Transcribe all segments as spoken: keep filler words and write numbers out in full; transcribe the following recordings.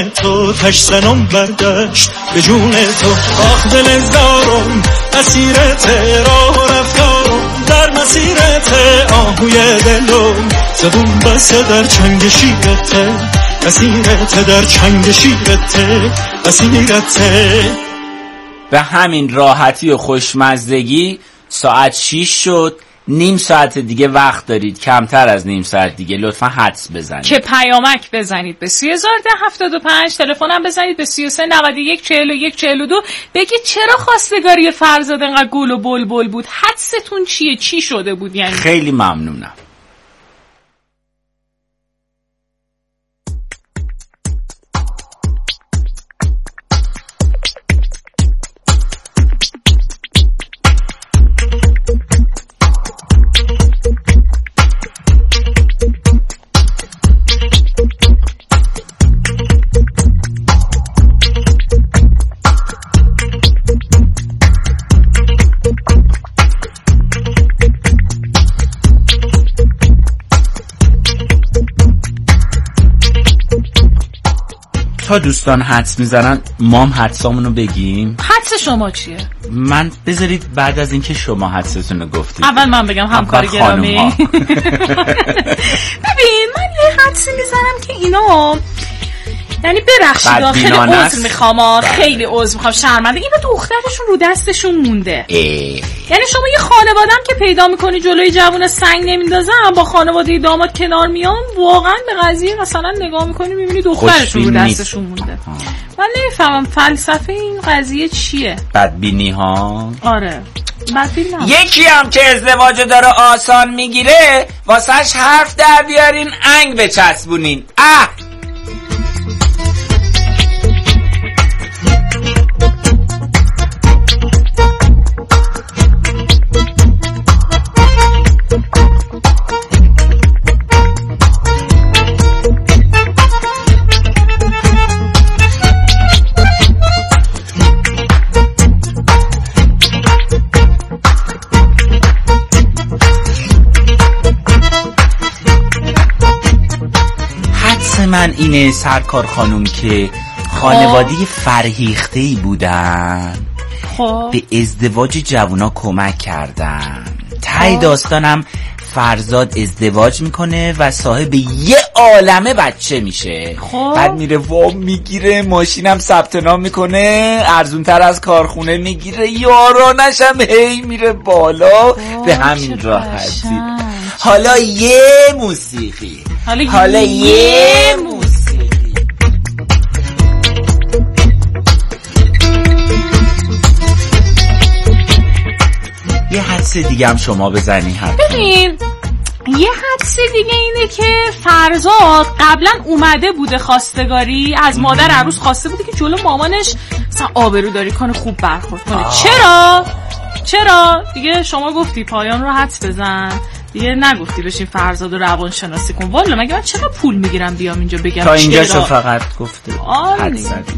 جون تو، تش زنم بردشت به جون تو. آخ دل زارم اسیرت، راه رفتارم در مسیرت. آهوی دلم زبون بسته در چنگ شیرت، اسیرت در چنگ شیرت، اسیرت. به همین راحتی و خوشمزدگی ساعت شیش شد. نیم ساعت دیگه وقت دارید، کمتر از نیم ساعت دیگه. لطفا حدس بزنید که پیامک بزنید به سی هزار ده هفتاد و پنج، تلفنم بزنید به سی و سه نود و یک چهل و یک چهل و دو. بگید چرا خواستگاری فرزاد انقدر گل و بلبل بود؟ حدستون چیه؟ چی شده بود یعنی؟ خیلی ممنونم. تا دوستان حدس میزنن مام حدسامونو بگیم. حدس شما چیه؟ من بذارید بعد از اینکه شما حدستونو گفتید اول من بگم همکار گرامی. ببین من یه حدسی میزنم که اینا یعنی ببخشید خیلی عذر میخوام، خیلی عذر میخوام، شرمنده، اینا دخترشون رو دستشون مونده. اه. یعنی شما یه خانواده‌ام که پیدا میکنی جلوی جوون سنگ نمیندازن، با خانواده داماد کنار میان، واقعا به قضیه مثلا نگاه میکنی میبینی دخترشون رو دستشون مونده. من نمیفهمم فلسفه این قضیه چیه. بدبینی ها. آره بدبینی ها. یکی هم که ازدواجو داره آسان میگیره واسهش حرف در بیارین، انگ بچسبونین. اه من اینه سرکار خانوم که خانواده فرهیخته‌ای بودن، خب به ازدواج جوونا کمک کردن. ته داستانم فرزاد ازدواج میکنه و صاحب یه عالمه بچه میشه. خب بعد میره وام میگیره، ماشینم ثبت نام میکنه، ارزون تر از کارخونه میگیره، یارانش هم هی میره بالا. به همین راحتی. حالا یه موسیقی حالا, حالا یه موسیقی یه حدس دیگه هم شما بزنی. ببین یه حدس دیگه اینه که فرزاد قبلا اومده بوده خواستگاری، از مادر عروس خواسته بوده که جلو مامانش مثلا آبروداری کنه، خوب برخورد کنه. چرا؟ چرا؟ دیگه شما گفتی پایان رو حدس بزن، دیگه نگفتی بشین فرزاد رو روان شناسی کن. والا مگه من چقدر پول میگیرم بیام اینجا بگم تا اینجا شو فقط گفته حد زدید.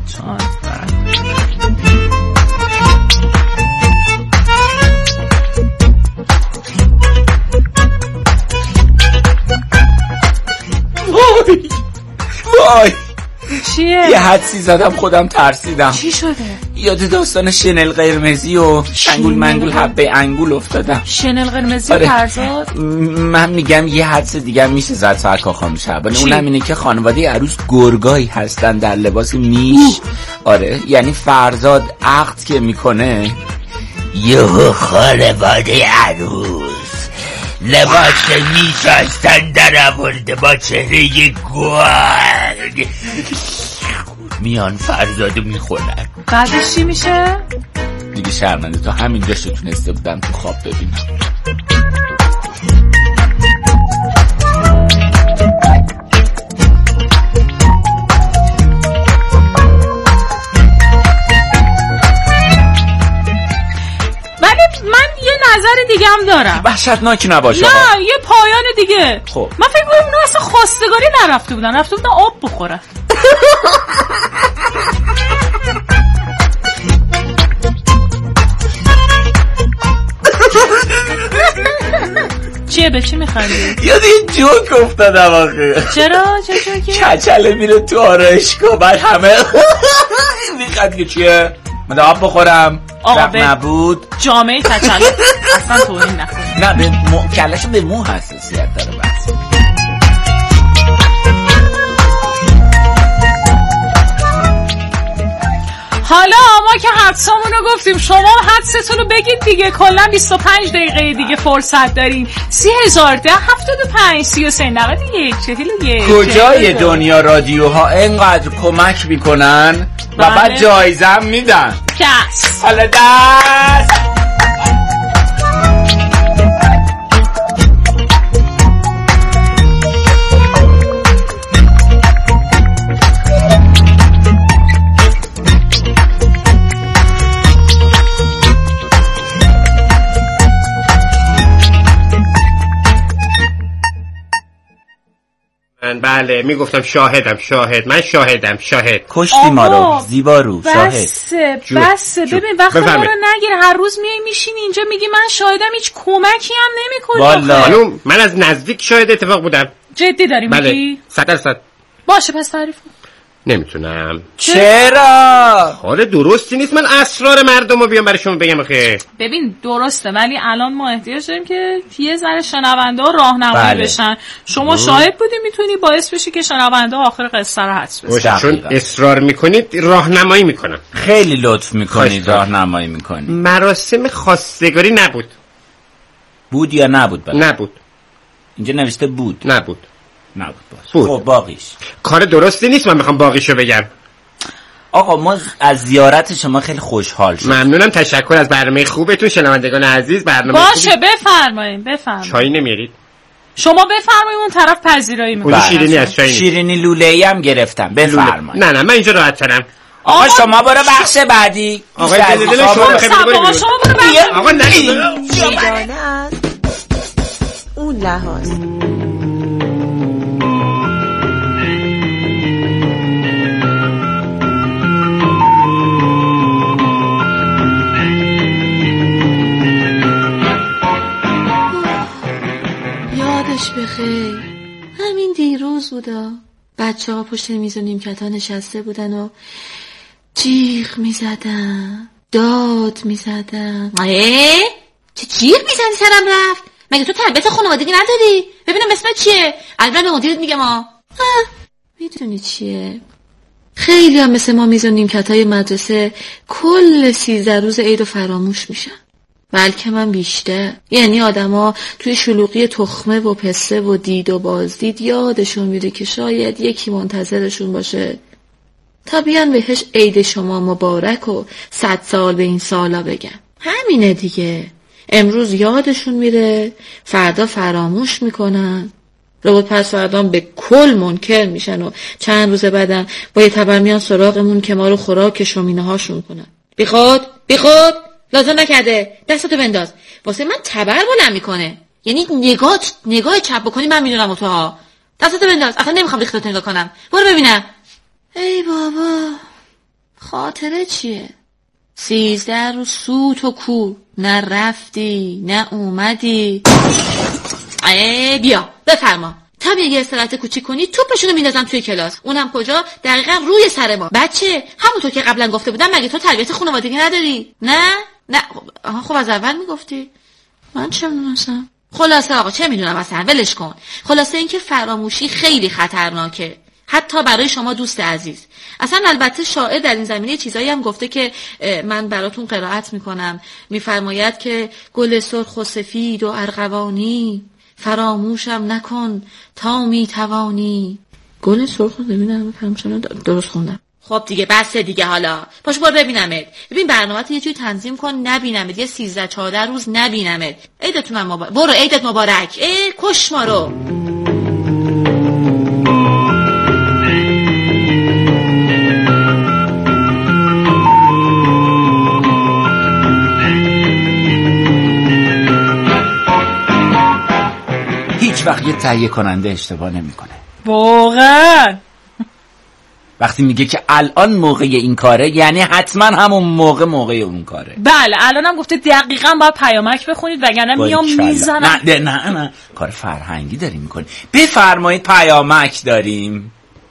وای وای چیه؟ یه حدسی زدم خودم ترسیدم. چی شده؟ یاد داستان شنل قرمزی و انگول منگول حبه انگول افتادم. شنل قرمزی آره. و فرزاد؟ من میگم یه حدس دیگه میشه زد سرکار خانم شعبانی. اونم اینه که خانواده عروس گرگایی هستن در لباس میش. آره یعنی فرزاد عقد که میکنه یهو خانواده عروس لباس میش هستن در آورده با چهره گرگ میان فرزادو میخونن. بعدش چی میشه؟ دیگه شرمنده تا همینجا شو تونسته بودم تو خواب ببینم. ولی من یه نظر دیگه هم دارم. وحشتناک نباشه. نه یه پایان دیگه. خب من فکر کنم اونا اصلا خواستگاری نرفته بودن، رفته بودن آب بخورن. چیه به چی میخندی؟ یاد یه جوک افتادم آخه. چرا؟ چه جوکی؟ کچله میره تو آرایشگاه بعد همه میخواد که چیه؟ من آب بخورم وقت نبود. جامعه کچله اصلا توهین نکنی. نه به مو... کلشو به مو حساسیت داره بس. حالا ما که حدسامونو گفتیم، شما حدستون رو بگید دیگه. کلا بیست و پنج دقیقه دیگه فرصت داریم. سی هزار ده هفتاد و پنج سی و سه نود یک چهل و یک. کجای دنیا رادیوها اینقدر کمک میکنن و بعد جایزه هم میدن؟ کس حالا دست بله میگفتم شاهدم شاهد من شاهدم شاهد. کشتی ما رو زیبا رو شاهد. بسه بسه ببین وقت ما رو نگیر. هر روز میای میشین اینجا میگی من شاهدم، هیچ کمکی هم نمیکنی. والا خانوم من از نزدیک شاهد اتفاق بودم. جدی داری بله. میگی؟ صد درصد. باشه پس تعریف کن. نمیتونم. چرا؟ حال درستی نیست من اسرار مردم رو بیام برای شما بگم. آخه ببین درسته ولی الان ما احتیاج داریم که یه ذره شنونده ها راهنمایی بله. بشن. شما شاهد بودی میتونی باعث بشی که شنونده ها آخر قصه رو حدس بزنن. چون اصرار میکنید راهنمایی میکنم. خیلی لطف میکنید راهنمایی میکنید. مراسم خواستگاری نبود. بود یا نبود؟ بله. نبود. اینجا نوشته بود. نبود. نبود باشه. خب باقیش کار درستی نیست من میخوام باقیشو بگم. آقا ما از زیارت شما خیلی خوشحال شدیم. ممنونم. تشکر از برنامه خوبتون شنوندگان عزیز. برنامه باشه خوبی... بفرمایید بفرمایید. چای نمیارید؟ شما بفرمایید اون طرف پذیرایی میکنه. شیرینی از چای شیرینی لوله‌ای هم گرفتم بفرمایید. نه نه من اینجا راحت ترم. آقا, آقا شما برو بخش بعدی. آقا دل دل شما بخیر برو. آقا نگید. بیگانه از اون لحاظ بخیر. همین دیروز بودا بچه ها پشت میز و نیمکت ها نشسته بودن و جیغ میزدن داد میزدن. اه؟ چه جیغ میزنی سرم رفت؟ مگه تو تربیت خانوادگی نداری؟ ببینم اسمت چیه؟ البته به مدیرت میگم ها. میدونی چیه؟ خیلی هم مثل ما میز و نیمکت های مدرسه کل سیزده روز عید و فراموش میشن. بلکه من بیشتر. یعنی آدما توی شلوغی تخمه و پسته و دید و بازدید یادشون میره که شاید یکی منتظرشون باشه تا بیان بهش عید شما مبارک و صد سال به این سالا بگن. همینه دیگه. امروز یادشون میره، فردا فراموش میکنن، ربط پس فردان به کل منکر میشن و چند روز بعدم با یه تبر میان سراغمون که ما رو خوراک شومینه هاشون کنن. بی خود بی خود لازم نکرده دستتو بنداز. واسه من تبر بلند میکنه. یعنی نگاه نگاه چپ بکنی من میدونم و تو ها. دستتو بنداز. اصلا نمیخوام ریختتو نگاه کنم. برو ببینم. ای بابا خاطره چیه؟ سیزده روز سوت و کو، نه رفتی نه اومدی. ای بیا بفرما. تا یه استراحت کوچیک کنی توپشونو میندازم توی کلاس. اونم کجا؟ دقیقاً روی سر ما. بچه همونطور که قبلا گفته بودم مگه تو تربیت خانوادگی نداری؟ نه نه خب, خب از اول میگفتی. من چه میدونم؟ خلاصه آقا چه میدونم اصلا ولش کن. خلاصه اینکه فراموشی خیلی خطرناکه، حتی برای شما دوست عزیز. اصلا البته شاعر در این زمینه چیزایی هم گفته که من براتون قرائت میکنم. میفرماید که گل سرخ و سفید و ارغوانی فراموشم نکن تا میتوانی. گل سرخ رو ببینم بفهمم درست خوندم. خب دیگه بس دیگه. حالا پاش برو ببینمت. ببین برنامه‌ت یه جوری تنظیم کن نبینمت. یه سیزده چهارده روز نبینمت. عیدتون مبارک. برو عیدت مبارک. ای کش ما رو. هیچ وقت یه تهیه کننده اشتباه نمیکنه. واقعا وقتی میگه که الان موقع این کاره یعنی حتما همون موقع موقع اون کاره. بله الانم گفته دقیقاً باید پیامک بخونید وگرنه میام میزنم. نه نه نه کار فرهنگی داریم میکنیم. بفرمایید پیامک داریم.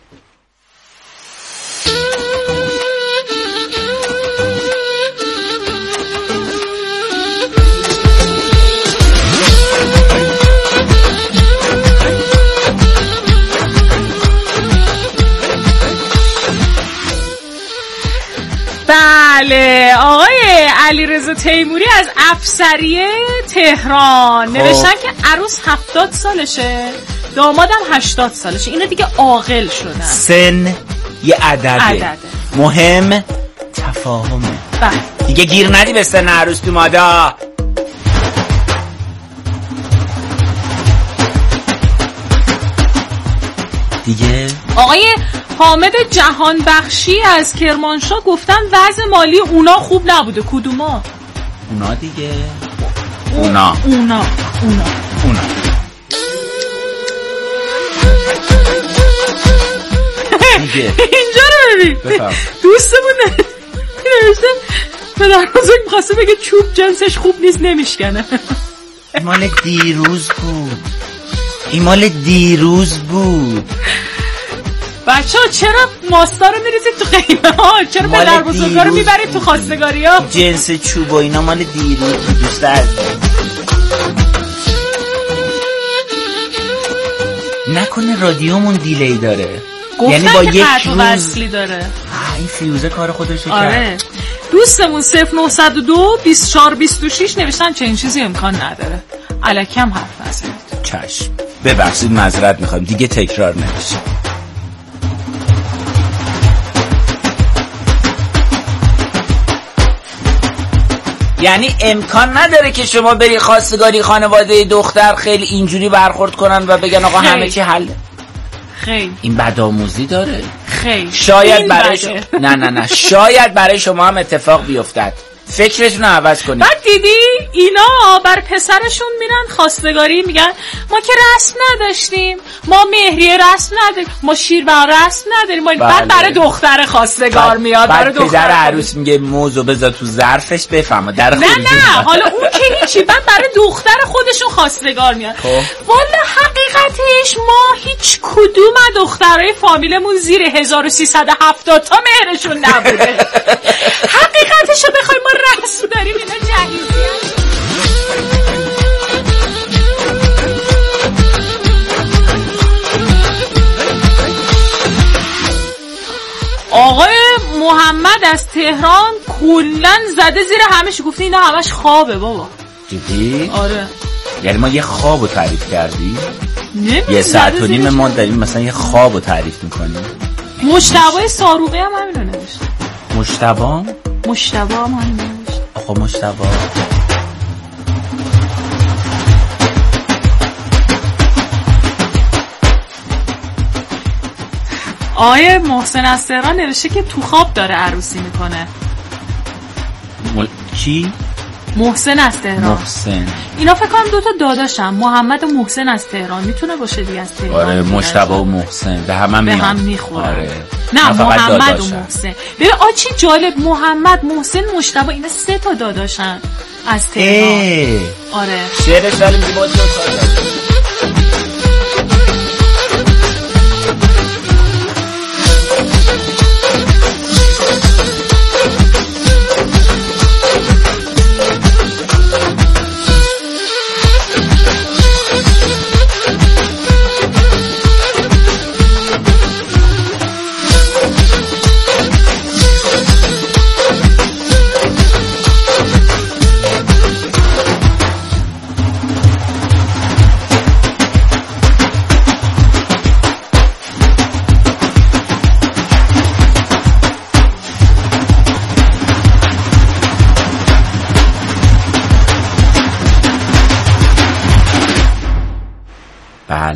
بله آقای علیرضا تیموری از افسریه تهران خب. نوشتن که عروس هفتاد سالشه دامادم هشتاد سالشه. اینا دیگه عاقل شدن. سن یه عدده, عدده. مهم تفاهمه. بله دیگه گیر ندی به سن عروس تو مادا. دیگه آقای حامد جهان بخشی از کرمانشاه گفتن وضع مالی اونا خوب نبوده. کدوما؟ اونا دیگه اونا اونا اونا اونا دیگه اینجا رو ببین دوستمون نوشته پدر بزرگ میخواسته بگه چوب جنسش خوب نیست نمیشکنه. این مال دیروز بود. این مال دیروز بود. بچه ها چرا ماستا رو میریزید تو قیمه ها؟ چرا پدر بزرگا رو میبرید تو خواستگاری ها؟ جنس چوب و اینا مال دیروز دوست عزیز. نکنه رادیومون دیلی داره. یعنی با یک روز وصلی داره. این فیوزه کار خودشو کرد. آره. دوستمون صفر نه صفر دو بیست و چهار بیست و شش نوشتن چه این چیزی امکان نداره. الکم حرف نزنید. چشم. ببخشید معذرت میخوایم دیگه تکرار نمیشه. یعنی امکان نداره که شما بری خواستگاری خانواده دختر خیلی اینجوری برخورد کنن و بگن آقا همه چی حله. خیلی این بدآموزی داره. خیلی شاید برای شما نه نه نه شاید برای شما هم اتفاق بیفتد. فکرتون رو عوض کنید. بعد دیدی اینا بر پسرشون میرن خواستگاری میگن ما که رسم نداشتیم، ما مهریه رسم نداریم، ما شیربر رسم نداریم. بله. بعد برای دختر خواستگار میاد. بعد پدر عروس میگه موزو بذار تو ظرفش بفهمه در نه نه حالا اون که هیچی. بعد برای دختر خودشون خواستگار میاد. والا حقیقتش ما هیچ کدوم از دخترای فامیلمون زیر هزار و سیصد و هفتاد تا مهرشون نبوده. حقیقتشو بخوای ما رسم داریم اینا جهیزی هست. آقای محمد از تهران کلن زده زیر همش گفته اینا همش خوابه بابا. جدی؟ آره. یعنی ما یه خوابو تعریف کردیم؟ نمیدونم. یه ساعت و نیم ما داریم مثلا یه خوابو تعریف میکنیم. مجتبی ساروقی هم همین رو نوشته. مجتبی؟ مجتبی هم همین رو نوشته. آقا مجتبی آیه محسن از تهران نوشته که تو خواب داره عروسی میکنه. مل... چی؟ محسن از تهران. محسن اینا فکر کنم دوتا داداشم محمد و محسن از تهران میتونه باشه دیگه از تهران. آره مجتبی و محسن به هم هم به هم میخوره. آره. نه محمد و محسن. ببین آ چی جالب محمد محسن مجتبی اینا سه تا داداشن از تهران. آره شعرش ولی میگه با دو تا بله.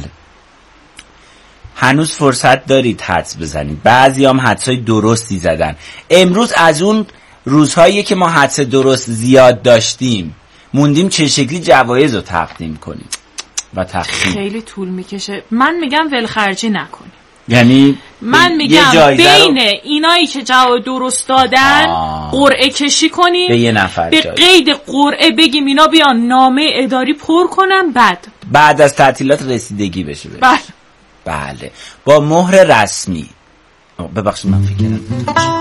هنوز فرصت دارید حدس بزنید. بعضی هم حدسای درستی زدن. امروز از اون روزهایی که ما حدس درست زیاد داشتیم موندیم چه شکلی جوایز رو تقدیم کنیم و تقدیم خیلی طول میکشه. من میگم ولخرجی نکنیم. یعنی من میگم بین رو... اینایی که جواب درست دادن قرعه کشی کنیم به یه نفر به قید قرعه بگیم اینا بیان نامه اداری پر کنن، بعد بعد از تعطیلات رسیدگی بشه. بله بله با مهر رسمی. ببخشید من فکر کردم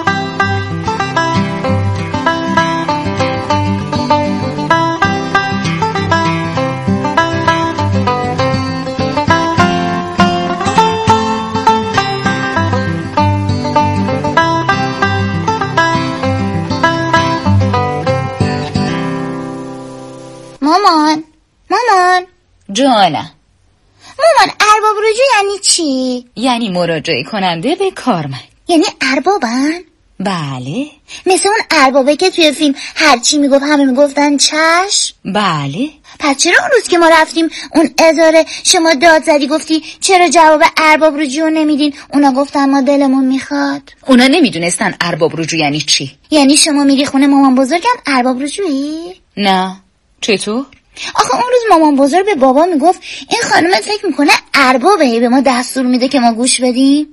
مامان مامان جانم. مامان ارباب رجوع یعنی چی؟ یعنی مراجعه کننده به کارمند. یعنی اربابن؟ بله. مثل اون اربابه که توی فیلم هرچی میگفت همه میگفتن چشم؟ بله. پس چرا اون روز که ما رفتیم اون اداره شما داد زدی گفتی چرا جواب ارباب رجوع نمیدین؟ اونا گفتن ما دلمون میخواد. اونا نمیدونستن ارباب رجوع یعنی چی. یعنی شما میری خونه مامان بزرگم ارباب رجوعی؟ نه. چطور؟ آخه اون روز مامان بزرگ به بابا میگفت این خانم فکر میکنه اربابه، به ما دستور میده که ما گوش بدیم.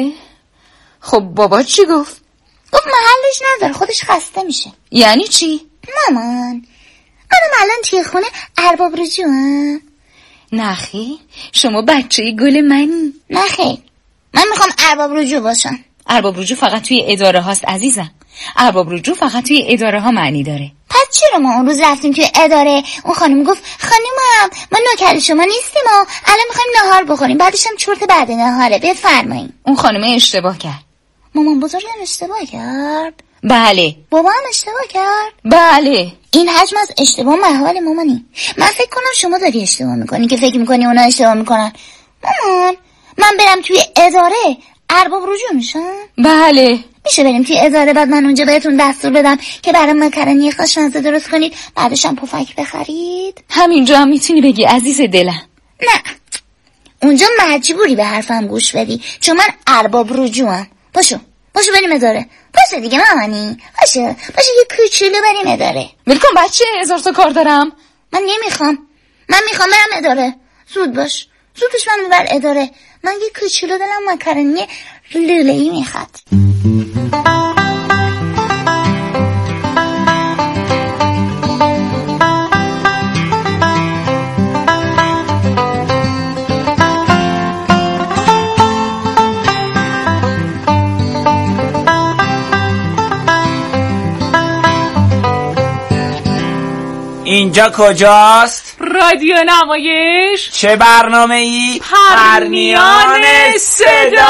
خب بابا چی گفت؟ گفت محلش نداره، خودش خسته میشه. یعنی چی؟ مامان منم الان توی خونه ارباب رجوعم. نخی شما بچه گل منی. نخی من میخوام ارباب رجوع باشم. ارباب رجوع فقط توی اداره هاست عزیزم. ارباب رجوع فقط توی اداره ها معنی داره. پس چرا ما اون روز رفتیم توی اداره اون خانم گفت خانمم ما نوکر شما نیستیم ما الان میخوایم نهار بخوریم، بعدش هم چرت بعد نهاره بفرمایید. اون خانم اشتباه کرد. مامان بزرگم اشتباه کرد؟ بله. بابا هم اشتباه کرد؟ بله. این حجم از اشتباه محال مامانی. من فکر کنم شما داری اشتباه میکنی که فکر میکنی اونا اشتباه میکنن. مامان من برم توی اداره ارباب رجوع میشم؟ بله. میشه بریم توی اداره بعد من اونجا بهتون دستور بدم که برای مکرونی خوشمزه درست کنید بعدش هم پفک بخرید؟ همینجا هم میتونی بگی عزیز دلم. نه اونجا مجبوری به حرفم گوش بدی چون من ارباب رجوعم. باشو باشو بریم اداره. باشه دیگه مامانی باشه باشه یه کوچولو بریم اداره. ولکن بچه هزار تا کار دارم. من نمیخوام من میخوام برم اداره. زود باش زودش من ببر اداره. من یه کوچولو دلم مکرونی لوله‌ای میخواد. اینجا کجاست؟ رادیو نمایش. چه برنامه ای؟ پرنیان صدا.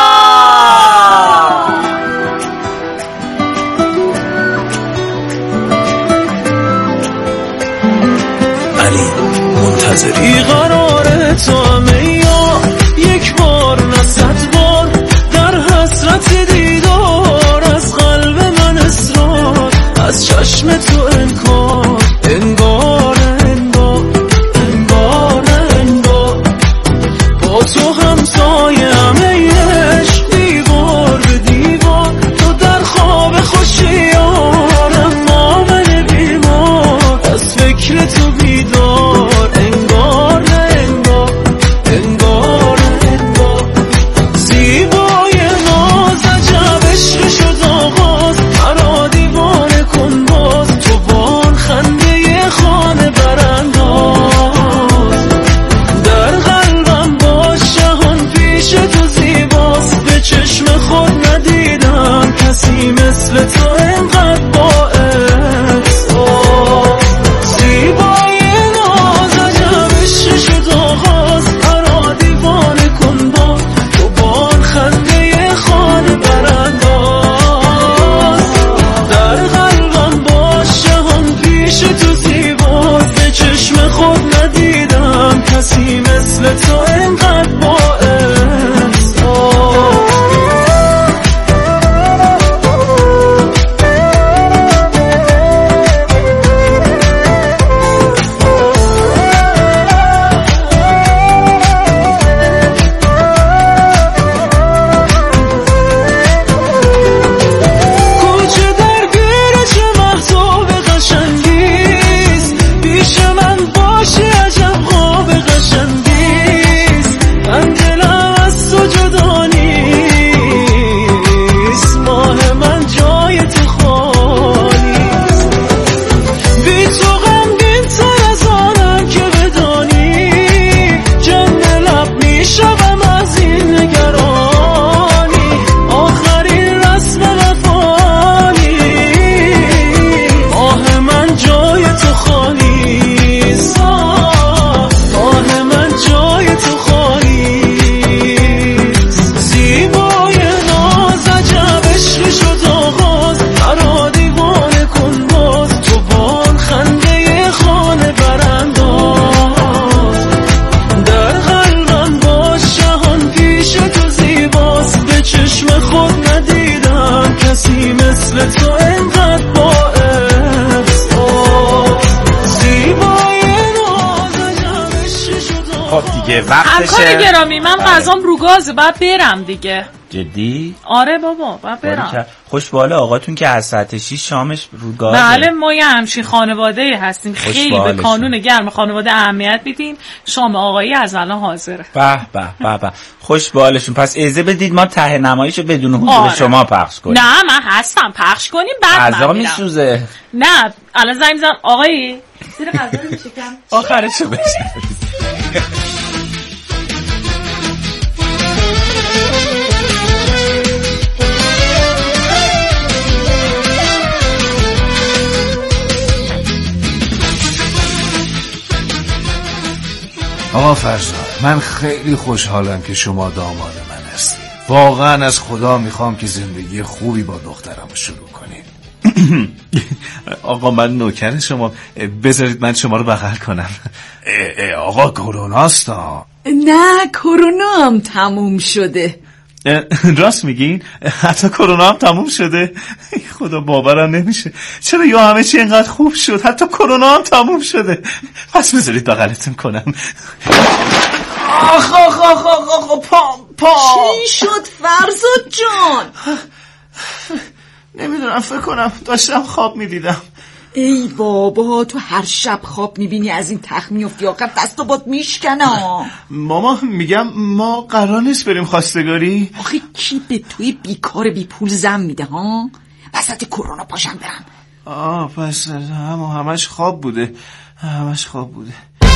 علی منتظری قراره تو همه یا یک بار نه صد بار در حسرت دیدار از قلب من اصرار از چشم تو انکار انگار انگار انگار انگار با تو همسایه همه عشق دیوار به دیوار تو در خواب خوشیارم ما من بیمار از فکر تو بیدار انگار انگار انگار انگار زیبای ناز عجب عشق شد آغاز مرا دیوانه کن باز تو بان خنده خانه برانداز در قلبم باش جهان پیش تو زیباست به چشم خود ندیدم کسی مثل تو اینقدر با احساس زیبای ناز عجب عشق شد آغاز مرا دیوانه کن باز تو بان خنده خانه برانداز در قلبم باش جهان پیش تو زیباست به چشم خود ندیدم کسی مثل تو اینقدر با احساس دیگه وقتشه. همکار گرامی من غذام رو گازه باید برم دیگه. جدی؟ آره بابا باید برم. خوش باله آقاتون که از ساعت شیش شامش رو گازه. بله ما یه همچین خانواده هستیم، خیلی به کانون گرم خانواده اهمیت میدیم. شام آقایی از الان حاضره. به به به به خوش بالشون. پس اجازه بدید ما ته نمایشو بدون حضور آره. شما پخش کنیم. نه من هستم پخش کنیم بعد غذا میسوزه. نه الان زنگ میزنم آقایی زیر غذا رو میچکم آخرشو بشنوید. آقا فرزاد من خیلی خوشحالم که شما داماد من هستید. واقعا از خدا میخوام که زندگی خوبی با دخترم شروع کنید. آقا من نوکر شما، بذارید من شما رو بغل کنم. اه اه آقا کروناست ها. نه کرونا هم تموم شده. راست میگین؟ حتی کرونا هم تموم شده؟ خدا باورم نمیشه. چرا یا همه چی اینقدر خوب شد حتی کرونا هم تموم شده؟ پس بذارید بغلتون کنم. آخ آخ آخ آخ آخ پا پا چی شد فرزاد جان؟ نمیدونم فکر کنم داشتم خواب میدیدم. ای بابا تو هر شب خواب میبینی از این تخت میافتی آخر دست و بات میشکنه. ماما میگم ما قرار نیست بریم خواستگاری. آخه کی به توی بیکار بی پول زن میده ها؟ وسط کرونا پاشم برم. آه پس هم همش خواب بوده، همش خواب بوده.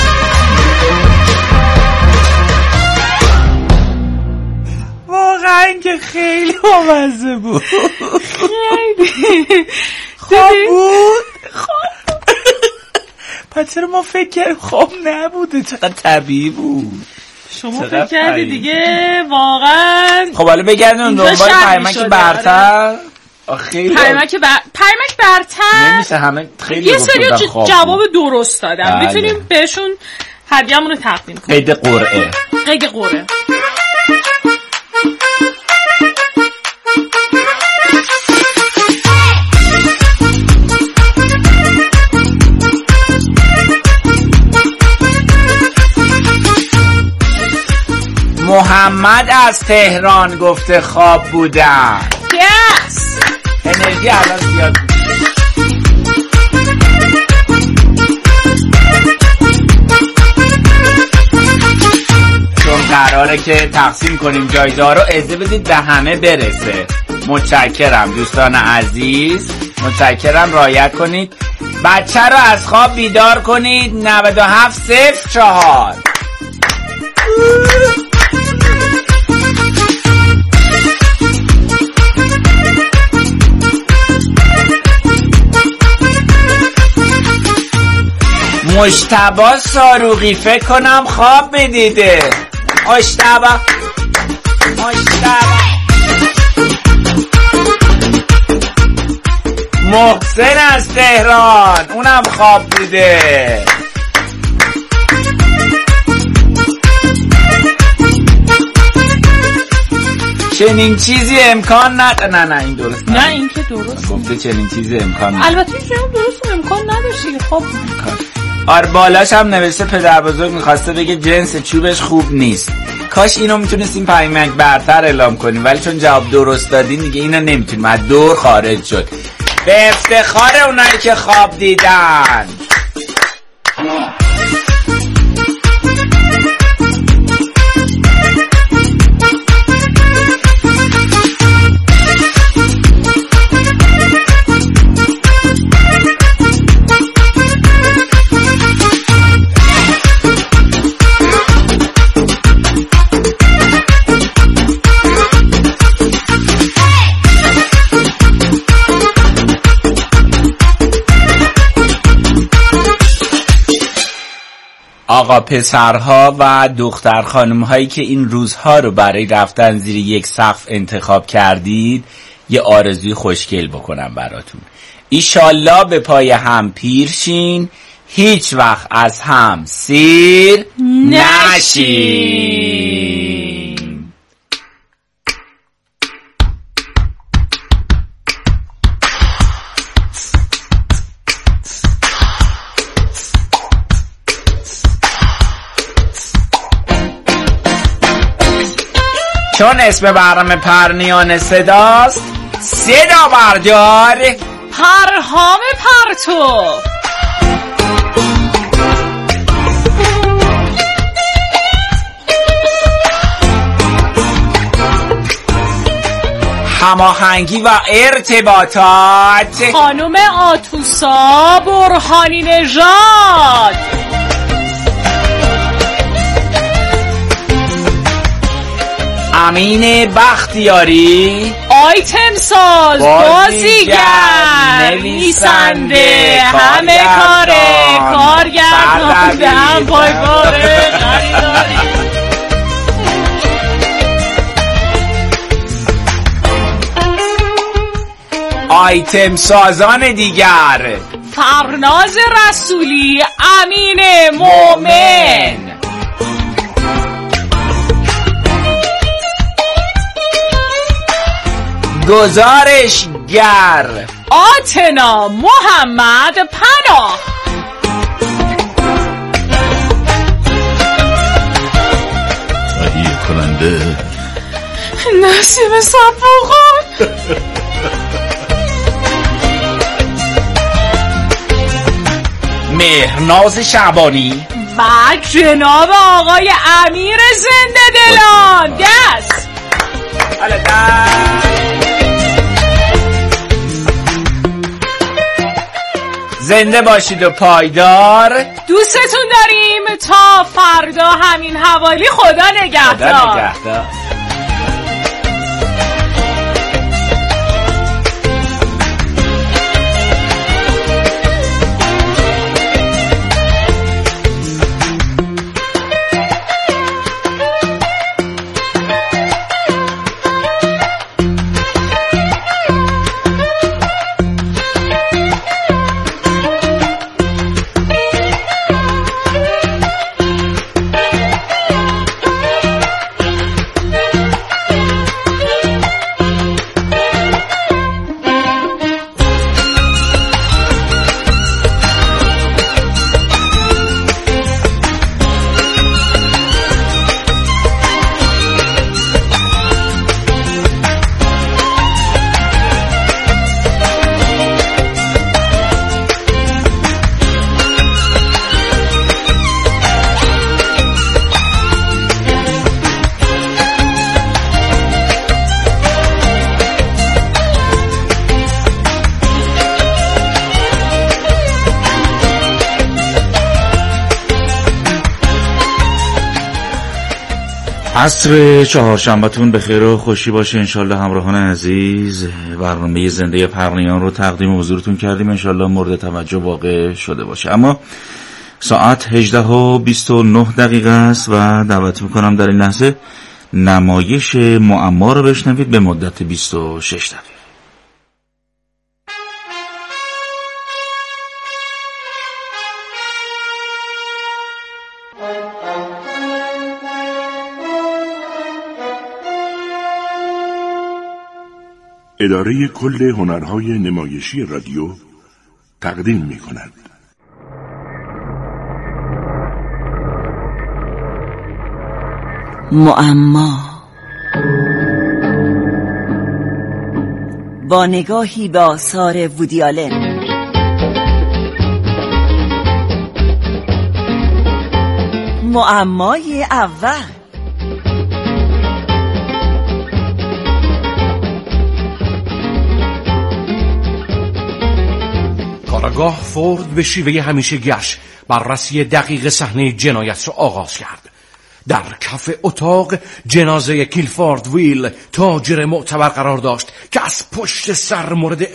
واقعا که خیلی بامزه بود. خیلی خواب بود. خواب پس چرا ما فکر کردیم خواب نبوده؟ چقدر طبیعی بود. شما فکر کردی دیگه واقعا. خب حالا بگردیم دنبال پیامک برتر. خیلی پیامک بر... پیامک برتر نمیشه همه خیلی یه سری جواب درست دادم. میتونیم بهشون هدیه‌مون رو تقدیم کنیم. قید قرعه. قید قرعه. محمد از تهران گفته خواب بودم. یس انرژی الان زیاد. چون قراره که تقسیم کنیم جایزه ها رو اجازه بدید به همه برسه. متشکرم دوستان عزیز، متشکرم رعایت کنید. بچه رو از خواب بیدار کنید. نود و هفت صفر چهار. مجتبی ساروقی فکر کنم خواب بدیده. مجتبی مجتبی محسن از تهران اونم خواب دیده. چنین چیزی امکان ند... نه نه این درست نه این که درست گفته چنین چیزی امکان ند... البته این درست امکان نداشتی. خب آر بالاش هم نوشته پدر بزرگ میخواسته بگه جنس چوبش خوب نیست. کاش اینو میتونستیم پیامک برتر اعلام کنیم ولی چون جواب درست دادین دیگه اینو نمیتونیم. از دور خارج شد. به افتخار اونایی که خواب دیدن. آقا پسرها و دختر خانم هایی که این روزها رو برای رفتن زیر یک سقف انتخاب کردید یه آرزوی خوشگل بکنم براتون. ایشالله به پای هم پیر شین، هیچ وقت از هم سیر نشین. چون اسم برنامه پرنیان صداست، صدا بردار پرهام پرتو. هماهنگی و ارتباطات خانم آتوسا برهانی نژاد. امین بختیاری آیتم ساز، بازیگر، نویسنده، همه کاره، کارگردان، هم پایکاره، خریداری. آیتم سازان دیگر فرناز رسولی، امین مومن. گزارشگر آتنا محمد پناه. تهیه کننده نسیم صفوخان. مهرناز شعبانی و جناب آقای امیر زنده دلان. دست زنده باشید و پایدار. دوستتون داریم. تا فردا همین حوالی. خدا نگهدار. خدا نگهدار. عصر چهارشنبهتون به خیر و خوشی باشه انشالله. همراهان عزیز، برنامه زنده پرنیان رو تقدیم حضورتون کردیم، انشالله مورد توجه واقع شده باشه. اما ساعت هجده و بیست و نه دقیقه است و دعوت میکنم در این لحظه نمایش معما رو بشنوید به مدت بیست و شش دقیقه. اداره کل هنرهای نمایشی رادیو تقدیم می کند. معما، با نگاهی به آثار وودی آلن. معمای اول. کارآگاه فورد به شیوه همیشه گشت بررسی دقیق صحنه جنایت را آغاز کرد. در کف اتاق جنازه کیلفورد ویل، تاجر معتبر قرار داشت که از پشت سر مورد